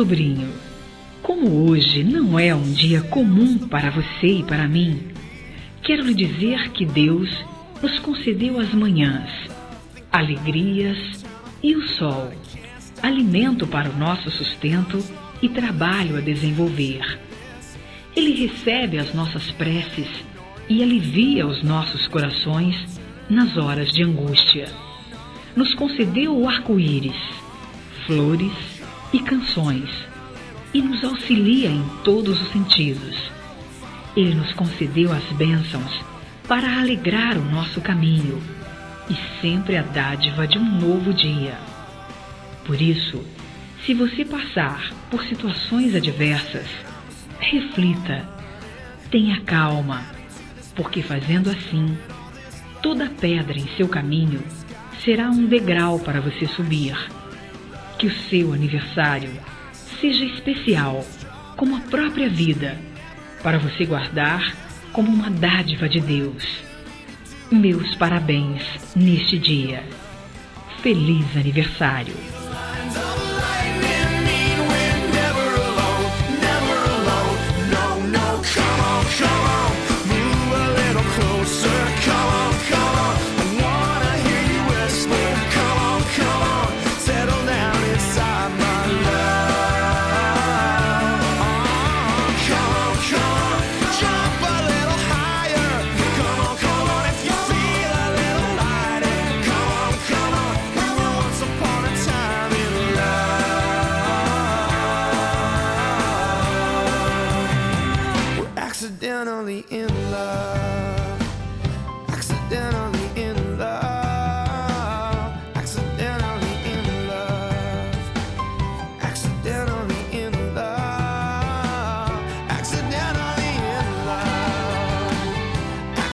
sobrinho, como hoje não é um dia comum para você e para mim, quero lhe dizer que Deus nos concedeu as manhãs, alegrias e o sol, alimento para o nosso sustento e trabalho a desenvolver. Ele recebe as nossas preces e alivia os nossos corações nas horas de angústia. Nos concedeu o arco-íris, flores e canções, e nos auxilia em todos os sentidos. Ele nos concedeu as bênçãos para alegrar o nosso caminho e sempre a dádiva de um novo dia. Por isso, se você passar por situações adversas, reflita, tenha calma, porque fazendo assim, toda pedra em seu caminho será um degrau para você subir. Que o seu aniversário seja especial, como a própria vida, para você guardar como uma dádiva de Deus. Meus parabéns neste dia. Feliz aniversário! Accidentally in love.